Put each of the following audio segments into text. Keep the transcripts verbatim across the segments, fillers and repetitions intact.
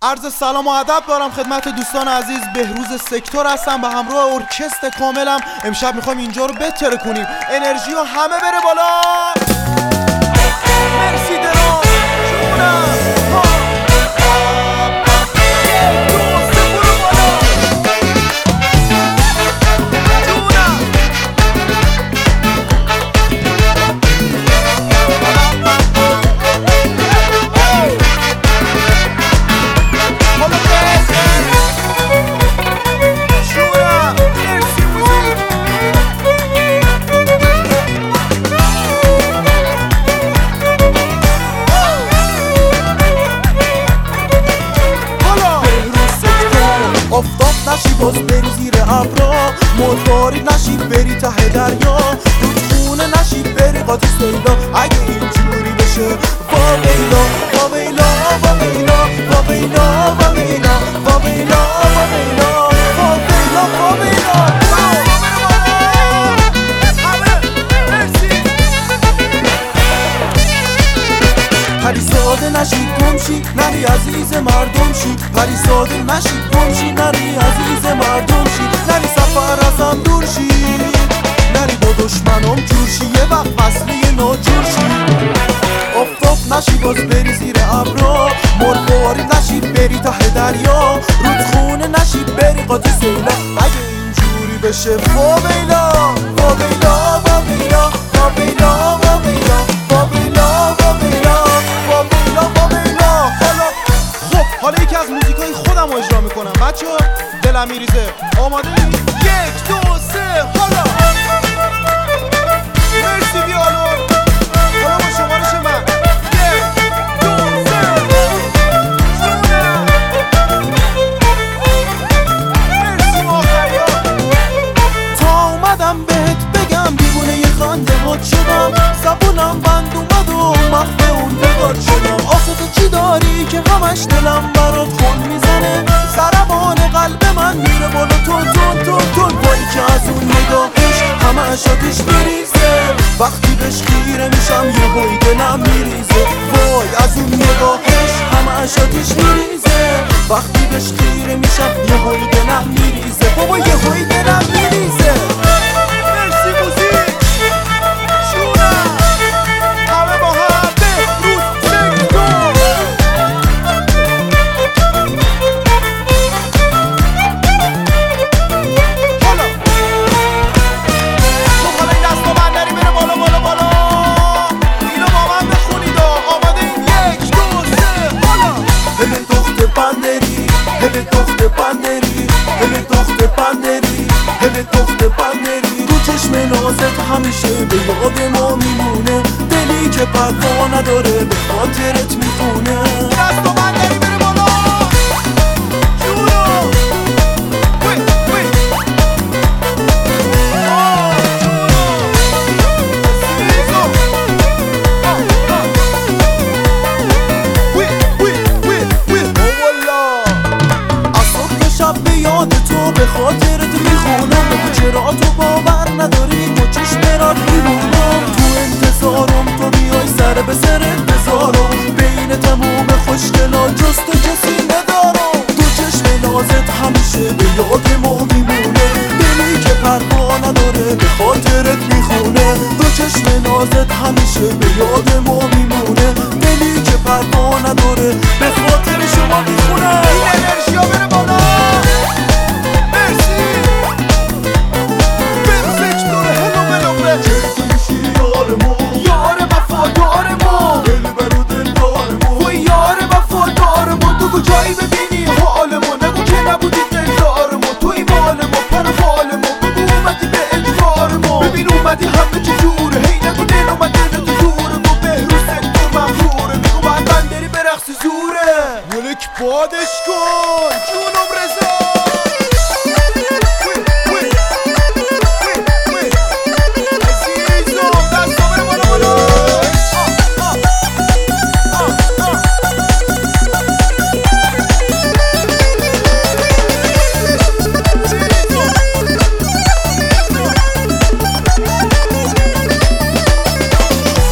عرض سلام و ادب دارم خدمت دوستان عزیز. بهروز سکتور هستم به همراه ارکستر کاملم. امشب میخوایم اینجا رو بتره کنیم، انرژی ها همه بره بالا. مرسی درام جونم نشی باز بری زیر ابرا، مرواری نشی بری ته دریا، رودخونه نشی بری قاطی سیلا. اگه اینجوری بشه وا ویلا وا ویلا وا ویلا وا ویلا وا ویلا وا ویلا وا ویلا وا ویلا وا ویلا. پریزاده نشی گمشی نری عزیز مردم شی، پریزاده نشی گمشی نری عزیز مردم شی، نری سفر ازم دور شی، نری با دشمنم جور شی، یه وقت فصلی ناجور شی. آفتاب نشی باز بری زیر ابرا، مرواری نشی بری ته دریا، رودخونه نشی بری قاطی سیلا. اگه اینجوری بشه وا ویلا وا ویلا وا ویلا وا ویلا وا ویلا وا ویلا وا ویلا. حالا یکی از موزیکای خودم رو اجرا میکنم بچه ها، دلم میریزه. آماده ای؟ یک دو سه حالا. مرسی بیالون. حالا با شمارش من یک دو سه مرسی ماخریا. تا اومدم بهت بگم دیوونه یه خنده مات شدم، زبونم بند اومد و مخفه اون بگاد شدم. آخه تو چی داری که همش دلم برات خون میزنه، ضربان قلب من میره بالا تون تون تون تون. وای که از اون نگاهش همه اشاتش میریزه، وقتی بهش خیره میشم یه هوی دلم میریزه. وای از اون نگاهش همه اشاتش میریزه، وقتی بهش خیره میشم یه هوی دلم میریزه. بابا یه هوی دلم میریزه. مرسی موزیک جونم همه با هم بهروز سکتور. نازت همیشه به یاد ما میمونه، دلی که پروا نداره به خاطرت میخونه. دست و بندری بره بالا جونو وی وی سیزو وی وی وی وی والا. از صبح شب به یاد تو به خاطرت میخونم، چرا تو باور نداری تو چشمرات میمونم. تو انتظارم تو بیای سر به سرت بذارم، بین تموم خوشگلا جز تو کسی ندارم. تو چشم نازت همیشه به یاد ما میمونه، دلی که پروا نداره به خاطرت میخونه. تو چشم نازت همیشه به یاد ما میمونه، دلی که پروا نداره به خاطر شما میخونه. این انرژی ها بره بالا. جایی ببینی حالمو نگو که نبودی دلدارمو، توی بالمو پر فالمو بگو اومدی به ادوارمو، ببین اومدی همه چی جوره، هی نگو دل اومده تو زورمو. بهروز سکتور مغروره، میگو باید بندری به رقص زوره. ولک بادش کن جونم رضا.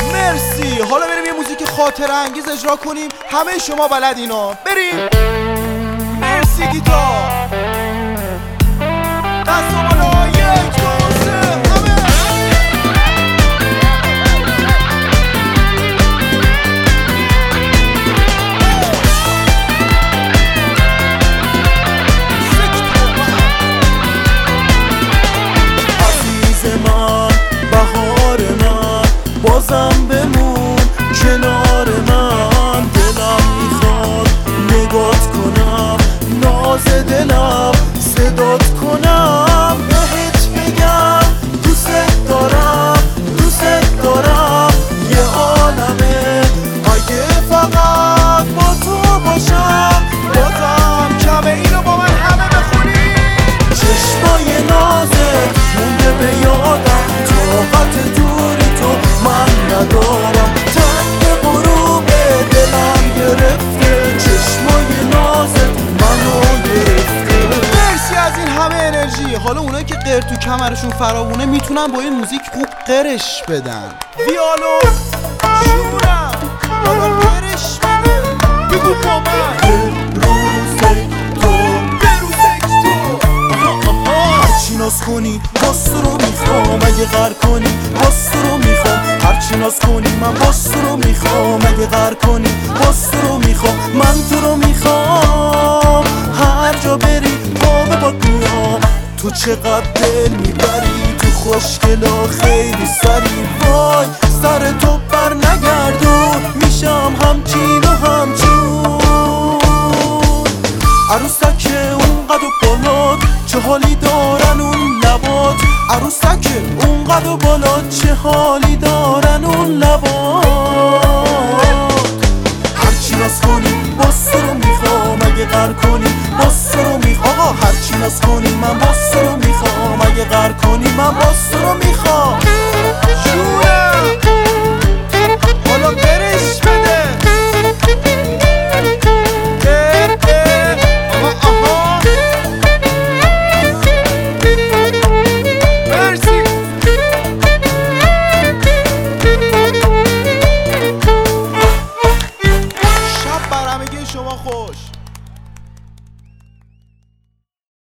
خاطره انگیز اجرا کنیم، همه شما بلد اینا. بریم نگات کنم، ناز دلم صدات کنم، بهت بگم دوست دارم دوست دارم یه عالمه. اگه فقط با تو باشم بازم کمه. اینو با من همه بخونی. چشمای نازت مونده به یادم، طاقت دوری تو من ندارم، تنگ غروب دلم گرفته، چشمای نازت منو گرفته. مرسی از این همه انرژی. حالا اونایی که قیر تو کمرشون فراوونه میتونن با این موزیک خوب قرش بدن. ویالو جونم حالا قرش بده. بگو با من بروزه تو بروزه تو. هرچی ناز کنی باز تو رو میخوام، اگه غر کنی باز تو رو میخوام. هرچی ناز کنی من باز تو رو میخوام، اگه غر کنی باز تو رو میخوام. من تو رو میخوام هر جا بری پا به پات میام. تو چقدر دل میبری تو خوشگلا خیلی سری. وای سر تو بر نگردون میشم همچین و همچون. عروسک اونقدر بالا چه حالی دارن اون لبات. عروسک اونقدر بالا چه حالی دارن اون لبات. هرچی ناز کنی باز تو رو میخوام، اگه غر کنی باز تو رو میخوام. آقا هرچی ناز کنی من باز تو رو میخوام، اگه غر کنی من باز تو رو میخوام.